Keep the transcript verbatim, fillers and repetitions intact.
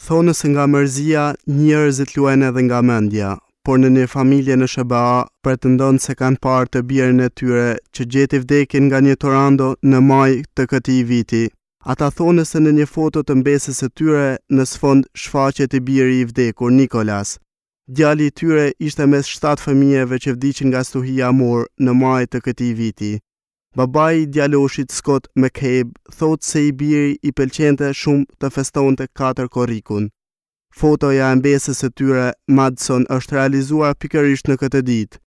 Thonës nga mërzia, njerëzit luajnë edhe nga mendja, por në një familje në S B A pretendon se kanë parë të birën e tyre që gjeti vdekin nga një tornado në maj të këtij viti. Ata thonë se në një foto të mbesës së tyre në sfond shfaqet i biri i vdekur, Nikolas. Djali i tyre ishte mes shtatë fëmijëve që vdiqin nga stuhia Moore në maj të këtij viti. Babai i djaloshit Scott McCabe thotë se i biri i pëlqente shumë të festonte katër korrikun. Fotoja e mbesës së tyre, Madison, është realizuar pikërisht në këtë ditë.